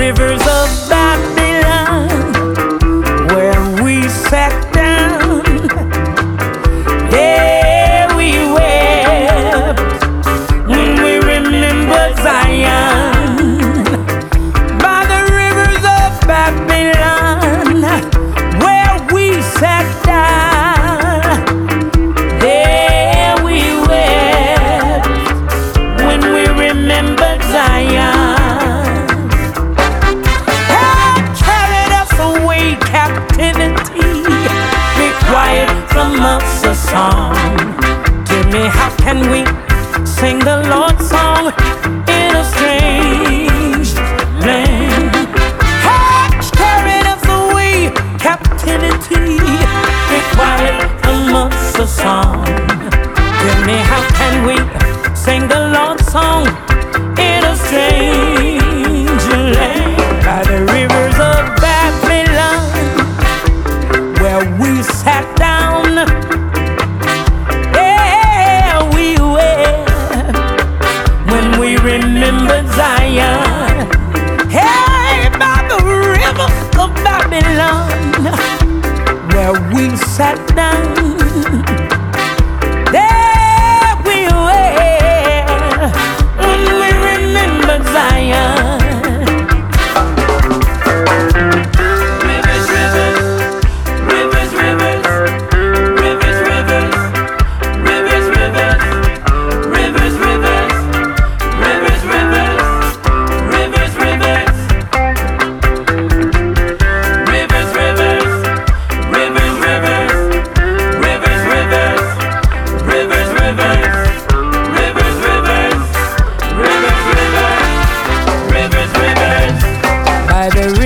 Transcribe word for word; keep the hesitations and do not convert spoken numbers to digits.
rivers of Babylon, where we sat down, yeah, we wept when we remember Zion. By the rivers of Babylon, where we sat down, yeah, we wept when we remember Zion. From us a song. Tell me, how can we sing the Lord's song in a strange land? Has carried us away, captivity required from us a song. Tell me, how can we sing the Lord's song in a strange land? By the rivers of Babylon, where we sat down, yeah, we wept when we remembered Zion. Hey, by the river of Babylon, where we sat down, there we wept when we remembered Zion. By the